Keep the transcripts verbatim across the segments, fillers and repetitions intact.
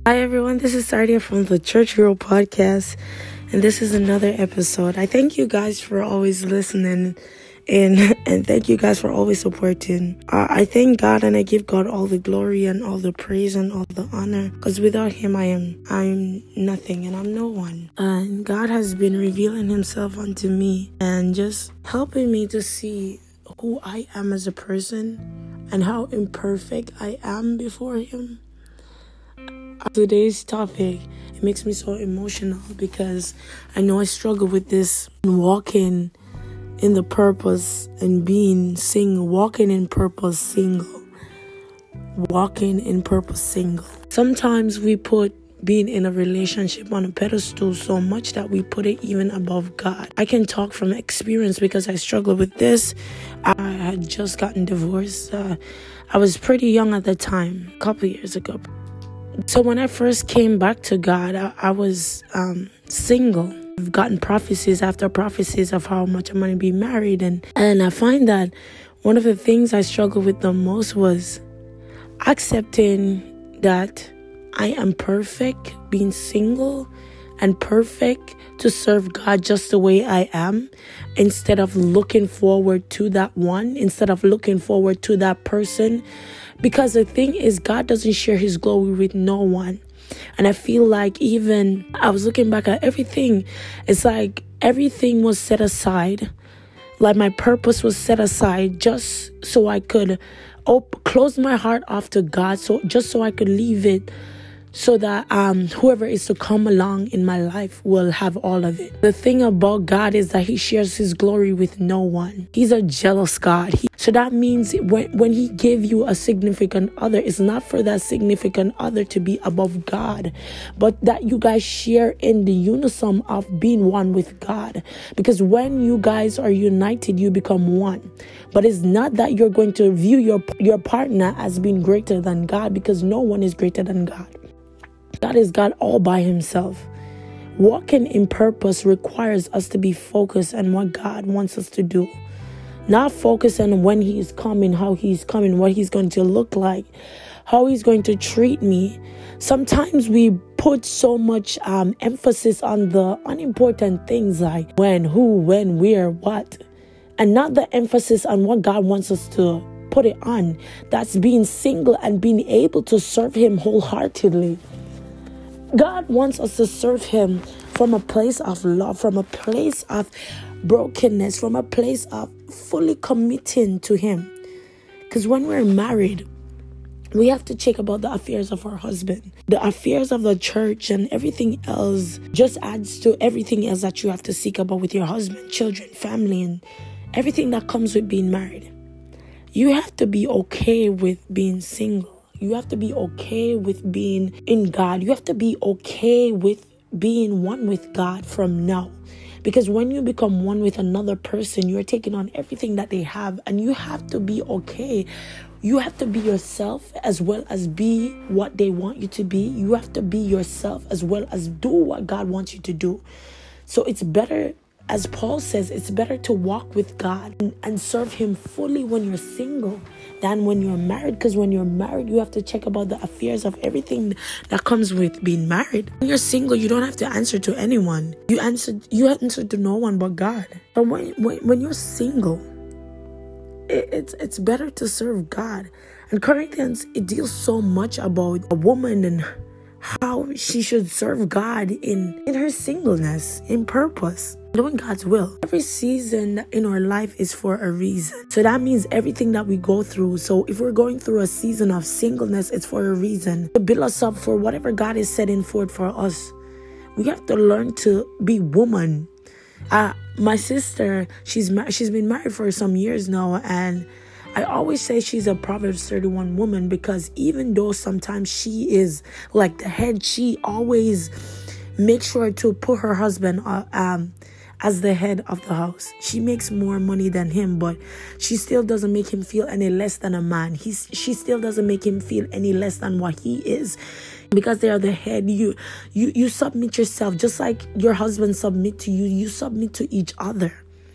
Hi everyone, this is Sardia from the Church Girl Podcast, and this is another episode. I thank you guys for always listening, and and thank you guys for always supporting. Uh, I thank God and I give God all the glory and all the praise and all the honor, because without Him I am I am nothing and I'm no one. And God has been revealing Himself unto me and just helping me to see who I am as a person and how imperfect I am before Him. Today's topic, it makes me so emotional because I know I struggle with this walking in the purpose and being single, walking in purpose single, walking in purpose single. Sometimes we put being in a relationship on a pedestal so much that we put it even above God. I can talk from experience because I struggled with this. I had just gotten divorced. Uh, I was pretty young at the time, a couple years ago. So when I first came back to God, I, I was um, single. I've gotten prophecies after prophecies of how much I'm going to be married. And, and I find that one of the things I struggled with the most was accepting that I am perfect, being single and perfect to serve God just the way I am, instead of looking forward to that one, instead of looking forward to that person. Because the thing is, God doesn't share His glory with no one. And I feel like even I was looking back at everything, it's like everything was set aside. Like my purpose was set aside just so I could op- close my heart off to God, so just so I could leave it so that um, whoever is to come along in my life will have all of it. The thing about God is that He shares His glory with no one. He's a jealous God. He, so that means when, when He gave you a significant other, it's not for that significant other to be above God, but that you guys share in the unison of being one with God. Because when you guys are united, you become one. But it's not that you're going to view your, your partner as being greater than God, because no one is greater than God. God is God all by Himself. Walking in purpose requires us to be focused on what God wants us to do. Not focus on when He is coming, how He's coming, what He's going to look like, how He's going to treat me. Sometimes we put so much um, emphasis on the unimportant things like when, who, when, where, what, and not the emphasis on what God wants us to put it on. That's being single and being able to serve Him wholeheartedly. God wants us to serve Him from a place of love, from a place of brokenness, from a place of fully committing to Him. Because when we're married, we have to check about the affairs of our husband. The affairs of the church and everything else just adds to everything else that you have to seek about with your husband, children, family, and everything that comes with being married. You have to be okay with being single. You have to be okay with being in God. You have to be okay with being one with God from now. Because when you become one with another person, you're taking on everything that they have. And you have to be okay. You have to be yourself as well as be what they want you to be. You have to be yourself as well as do what God wants you to do. So it's better, as Paul says, it's better to walk with God and, and serve Him fully when you're single than when you're married. Because when you're married, you have to check about the affairs of everything that comes with being married. When you're single, you don't have to answer to anyone. You answer you answer to no one but God. But when when, when you're single, it, it's it's better to serve God. And Corinthians, it deals so much about a woman and how she should serve God in, in her singleness, in purpose, doing God's will. Every season in our life is for a reason. So that means everything that we go through. So if we're going through a season of singleness, it's for a reason. To build us up for whatever God is setting forth for us. We have to learn to be woman. Uh, my sister, she's mar- she's been married for some years now, and I always say she's a Proverbs thirty-one woman, because even though sometimes she is like the head, she always makes sure to put her husband uh, um as the head of the house. She makes more money than him, but she still doesn't make him feel any less than a man. He's she still doesn't make him feel any less than what he is. Because they are the head, you you you submit yourself just like your husband submit to you. You submit to each other.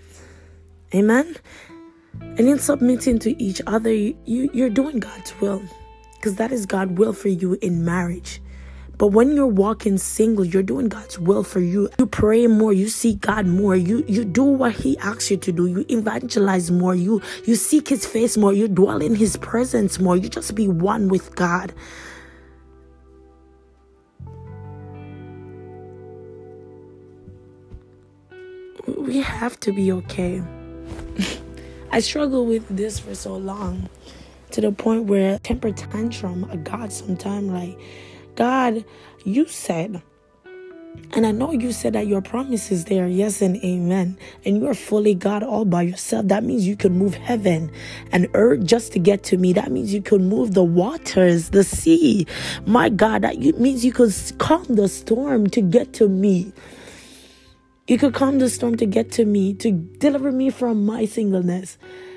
Amen. And in submitting to each other, you, you're doing God's will, because that is God's will for you in marriage. But when you're walking single, you're doing God's will for you. You pray more. You seek God more. You you do what he asks you to do. You evangelize more. You, you seek his face more. You dwell in his presence more. You just be one with God. We have to be okay. I struggled with this for so long, to the point where temper tantrum at God sometime, like, God, you said, and I know you said that your promise is there, yes and amen, and you are fully God all by yourself. That means you could move heaven and earth just to get to me. That means you could move the waters, the sea. My God, that means you could calm the storm to get to me. You could calm the storm to get to me, to deliver me from my singleness.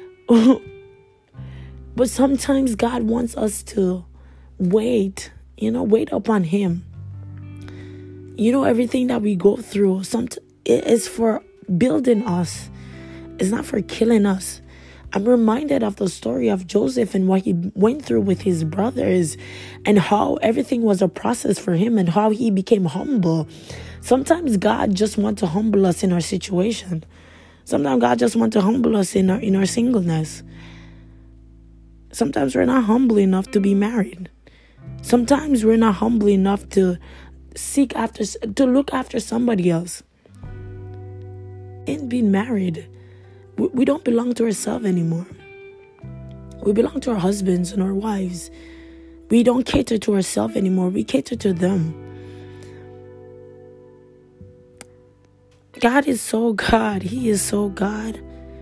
But sometimes God wants us to wait, you know, wait upon him. You know, everything that we go through, some it is for building us. It's not for killing us. I'm reminded of the story of Joseph and what he went through with his brothers, and how everything was a process for him, and how he became humble. Sometimes God just wants to humble us in our situation. Sometimes God just wants to humble us in our in our singleness. Sometimes we're not humble enough to be married. Sometimes we're not humble enough to seek after, to look after somebody else. In being married, we don't belong to ourselves anymore. We belong to our husbands and our wives. We don't cater to ourselves anymore. We cater to them. God is so God. He is so God.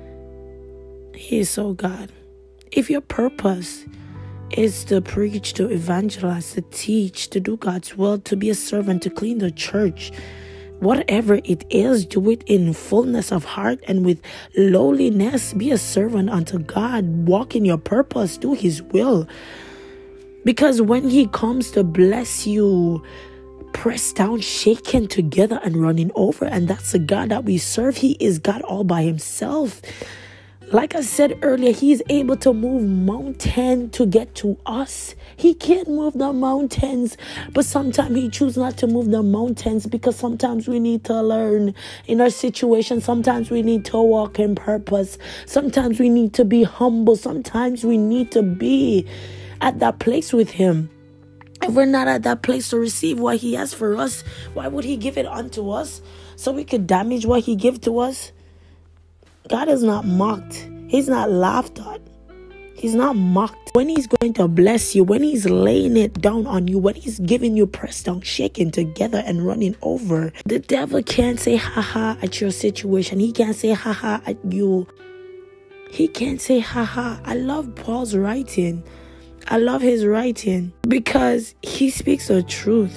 He is so God. If your purpose is to preach, to evangelize, to teach, to do God's will, to be a servant, to clean the church, whatever it is, do it in fullness of heart and with lowliness. Be a servant unto God. Walk in your purpose. Do his will. Because when he comes to bless you, pressed down, shaken together, and running over, and that's the God that we serve. He is God all by himself. Like I said earlier, he is able to move mountains to get to us. He can't move the mountains, but sometimes he chooses not to move the mountains, because sometimes we need to learn in our situation. Sometimes we need to walk in purpose. Sometimes we need to be humble. Sometimes we need to be at that place with him. If we're not at that place to receive what he has for us, why would he give it unto us? So we could damage what he gave to us? God is not mocked. He's not laughed at. He's not mocked. When he's going to bless you, when he's laying it down on you, when he's giving you pressed down, shaken together, and running over, the devil can't say ha-ha at your situation. He can't say ha-ha at you. He can't say ha-ha. I love Paul's writing. I love his writing because he speaks the truth.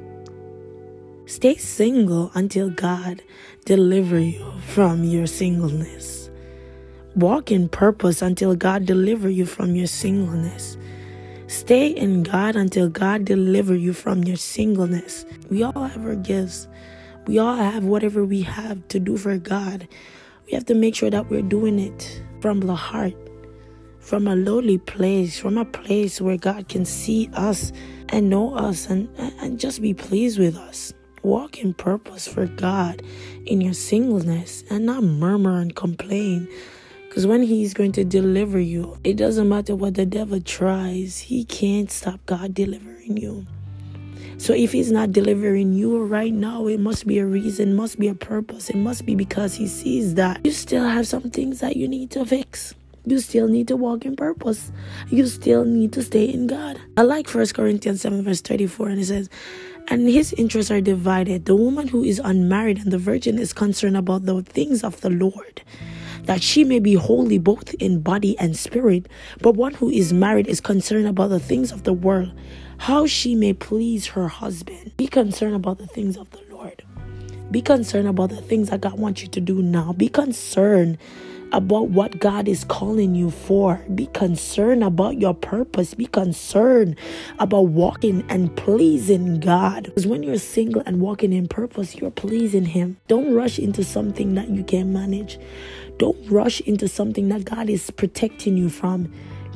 Stay single until God deliver you from your singleness. Walk in purpose until God deliver you from your singleness. Stay in God until God deliver you from your singleness. We all have our gifts. We all have whatever we have to do for God. We have to make sure that we're doing it from the heart, from a lowly place, from a place where God can see us and know us and, and just be pleased with us. Walk in purpose for God in your singleness and not murmur and complain. Because when he's going to deliver you, it doesn't matter what the devil tries. He can't stop God delivering you. So if he's not delivering you right now, it must be a reason, must be a purpose. It must be because he sees that you still have some things that you need to fix. You still need to walk in purpose. You still need to stay in God. I like First Corinthians seven verse thirty-four, and it says, and his interests are divided. The woman who is unmarried and the virgin is concerned about the things of the Lord, that she may be holy both in body and spirit. But one who is married is concerned about the things of the world, how she may please her husband. Be concerned about the things of the Lord. Be concerned about the things that God wants you to do now. Be concerned about what God is calling you for. Be concerned about your purpose. Be concerned about walking and pleasing God. Because when you're single and walking in purpose, you're pleasing him. Don't rush into something that you can't manage. Don't rush into something that God is protecting you from.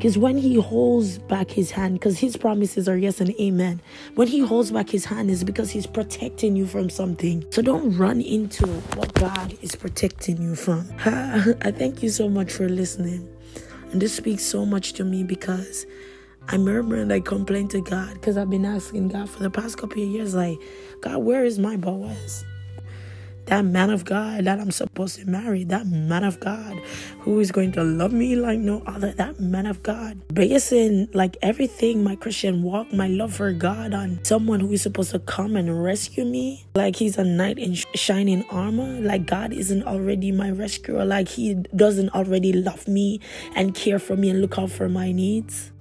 Because when he holds back his hand, because his promises are yes and amen. When he holds back his hand, is because he's protecting you from something. So don't run into what God is protecting you from. I thank you so much for listening. And this speaks so much to me because I murmur and I complain to God because I've been asking God for the past couple of years, like, God, where is my Boaz? That man of God that I'm supposed to marry, that man of God who is going to love me like no other, that man of God. Basing like everything, my Christian walk, my love for God, on someone who is supposed to come and rescue me. Like he's a knight in shining armor. Like God isn't already my rescuer. Like he doesn't already love me and care for me and look out for my needs.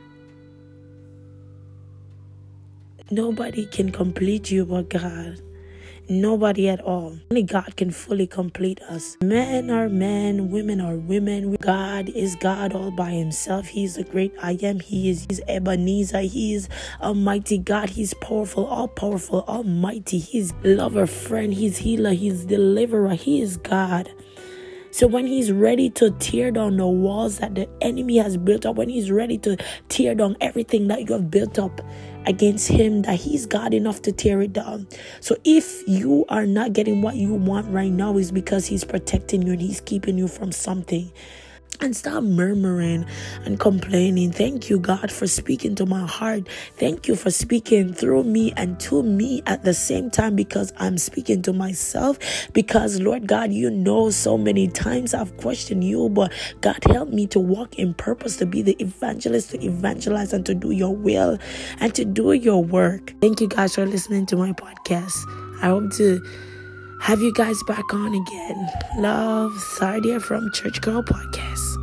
Nobody can complete you but God. Nobody at all. Only God can fully complete us. Men are men, women are women. God is God all by himself. He's the great I am. He is He's Ebenezer. He is Almighty God. He's powerful, all powerful, almighty. He's lover, friend. He's healer. He's deliverer. He is God. So when he's ready to tear down the walls that the enemy has built up, when he's ready to tear down everything that you have built up against him, that he's God enough to tear it down. So if you are not getting what you want right now, is because he's protecting you and he's keeping you from something. And stop murmuring and complaining. Thank you, God, for speaking to my heart. Thank you for speaking through me and to me at the same time, because I'm speaking to myself. Because, Lord God, you know so many times I've questioned you, but God, help me to walk in purpose, to be the evangelist, to evangelize and to do your will and to do your work. Thank you guys for listening to my podcast. I hope to have you guys back on again. Love, Sardia from Church Girl Podcast.